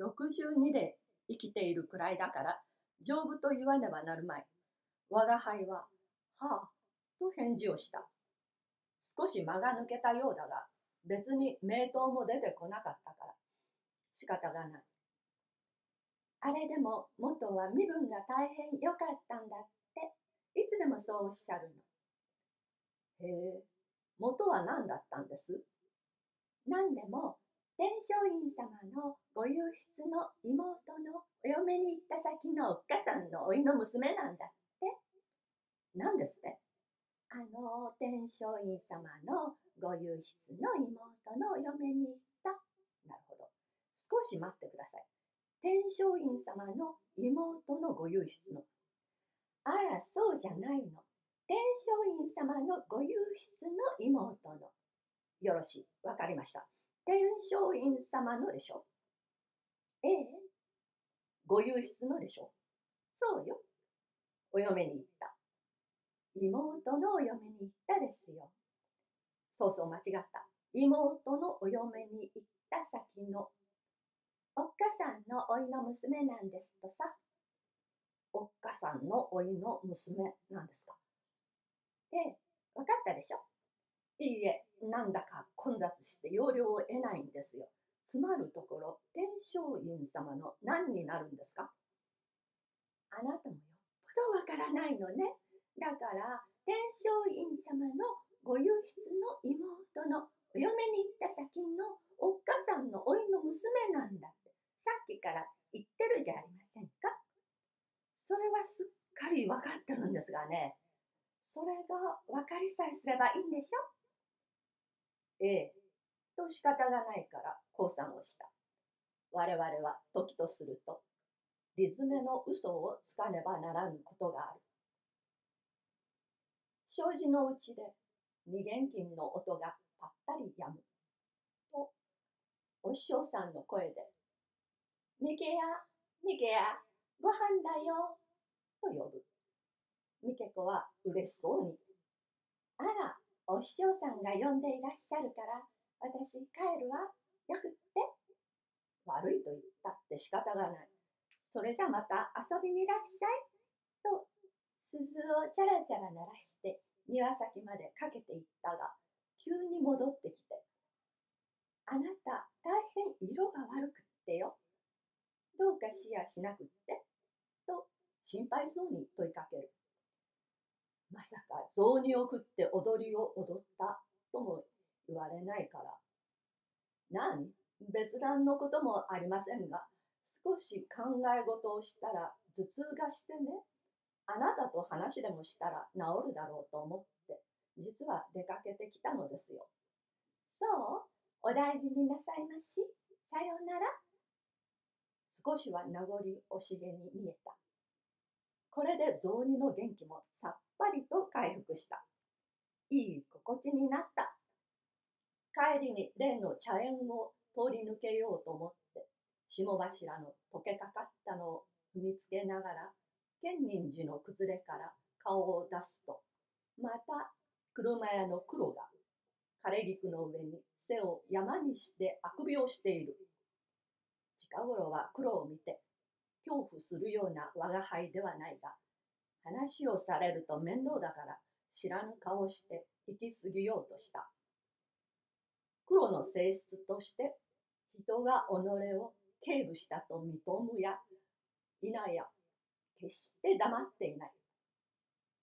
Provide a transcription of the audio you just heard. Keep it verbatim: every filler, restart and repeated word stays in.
ろくじゅうにで生きているくらいだから丈夫と言わねばなるまい。我が輩は、はあ、と返事をした。少し間が抜けたようだが、別に名刀も出てこなかったから、仕方がない。あれでも元は身分が大変良かったんだって、いつでもそうおっしゃるの。へえ、元は何だったんです？何でも、天璋院様のご右筆の妹のお嫁に行った先のおっかさんの甥の娘なんだって。何ですって？あの天璋院様のご右筆の妹のお嫁に行った。なるほど。少し待ってください。天璋院様の妹のご右筆の。あら、そうじゃないの。天璋院様のご右筆の妹の。よろしい。わかりました。天璋院様のでしょ。ええ。ご右筆のでしょ。そうよ。お嫁に行った。妹のお嫁に行ったですよ。そうそう、間違った。妹のお嫁に行った先のおっかさんの甥の娘なんですとさ。おっかさんの甥の娘なんですか。ええ、わかったでしょ。いいえ、なんだか混雑して要領を得ないんですよ。つまるところ、天璋院様の何になるんですか。あなたもよっぽどわからないのね。だから、天璋院様のご右筆の妹のお嫁に行った先のおっかさんの甥の娘なんだって、さっきから言ってるじゃありませんか。それはすっかりわかってるんですがね。それが分かりさえすればいいんでしょ。ええ。と仕方がないから降参をした。我々は時とすると、理詰めの嘘をつかねばならぬことがある。障子のうちで二元金の音がぱったりやむと、お師匠さんの声で、みけや、みけや、ご飯だよ、と呼ぶ。みけ子は嬉しそうに、あら、お師匠さんが呼んでいらっしゃるから、私帰るわ、よくって。悪いと言ったって仕方がない。それじゃまた遊びにいらっしゃい。と、鈴をチャラチャラ鳴らして庭先までかけていったが、急に戻ってきて、あなた大変色が悪くってよ。どうかしやしなくって。と、心配そうに問いかける。まさか雑煮を食って踊りを踊ったとも言われないから。何？別段のこともありませんが、少し考え事をしたら頭痛がしてね、あなたと話でもしたら治るだろうと思って、実は出かけてきたのですよ。そう？お大事になさいまし。さようなら。少しは名残惜しげに見えた。これで雑煮の元気もさっぱりと回復した。いい心地になった。帰りに例の茶園を通り抜けようと思って、霜柱の溶けかかったのを踏みつけながら、建仁寺の崩れから顔を出すと、また車屋の黒が枯れ菊の上に背を山にしてあくびをしている。近頃は黒を見て、恐怖するような我が輩ではないが、話をされると面倒だから知らぬ顔して行き過ぎようとした。黒の性質として人が己を警部したと認むや否や決して黙っていない。